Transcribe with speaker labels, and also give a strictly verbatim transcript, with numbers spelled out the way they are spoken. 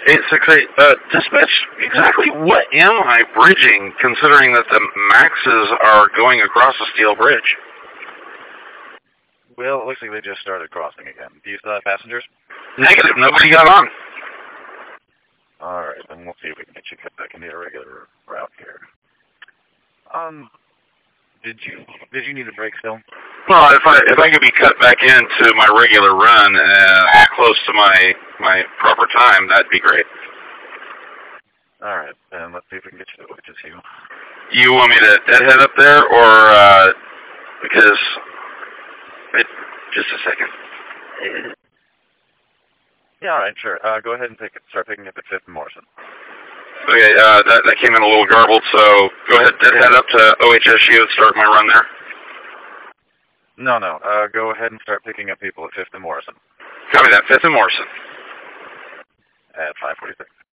Speaker 1: eight six eight, uh, dispatch, exactly what am I bridging, considering that the Maxes are going across a steel bridge?
Speaker 2: Well, it looks like they just started crossing again. Do you still have passengers?
Speaker 1: Negative, nobody got on.
Speaker 2: Alright, then we'll see if we can get you cut back into your regular route here. Um, did you did you need a break still?
Speaker 1: Well, if I if I could be cut back into my regular run, uh, close to my my proper time, that'd be great.
Speaker 2: Alright, then let's see if we can get you to Witches Hue.
Speaker 1: You want me to deadhead up there, or, uh, because, it, just a second.
Speaker 2: Yeah, alright, sure. Uh, go ahead and pick, start picking up at fifth and Morrison.
Speaker 1: Okay, uh, that, that came in a little garbled, so go ahead, deadhead up to O H S U and start my run there.
Speaker 2: No, no, uh, go ahead and start picking up people at fifth and Morrison.
Speaker 1: Copy that, fifth and Morrison.
Speaker 2: At five forty-six.